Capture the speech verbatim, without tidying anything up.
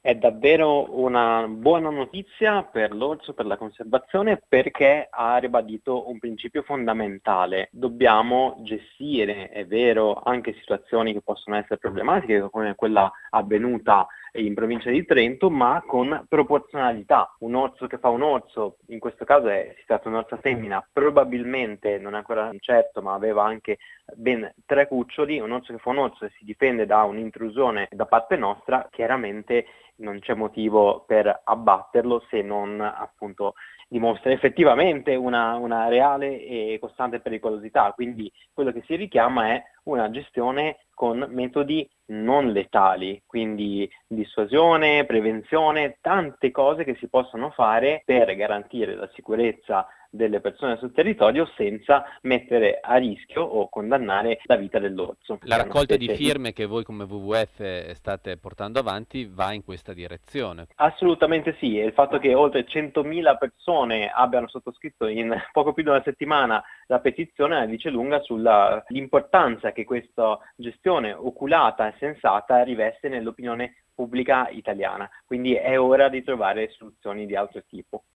È davvero una buona notizia per l'orso, per la conservazione, perché ha ribadito un principio fondamentale. Dobbiamo gestire, è vero, anche situazioni che possono essere problematiche, come quella avvenuta in provincia di Trento, ma con proporzionalità. Un orso che fa un orso, in questo caso è si tratta di un'orsa femmina, probabilmente, non è ancora certo, ma aveva anche ben tre cuccioli. Un orso che fa un orso e si difende da un'intrusione da parte nostra, chiaramente non c'è motivo per abbatterlo, se non appunto dimostra effettivamente una, una reale e costante pericolosità. Quindi quello che si richiama è una gestione con metodi non letali, quindi dissuasione, prevenzione, tante cose che si possono fare per garantire la sicurezza delle persone sul territorio senza mettere a rischio o condannare la vita dell'orso, La che è una raccolta di specie in- firme che voi come W W F state portando avanti va in questa direzione. Assolutamente sì, e il fatto che oltre centomila persone abbiano sottoscritto in poco più di una settimana la petizione la dice lunga sull'importanza che questa gestione oculata e sensata riveste nell'opinione pubblica italiana. Quindi è ora di trovare soluzioni di altro tipo.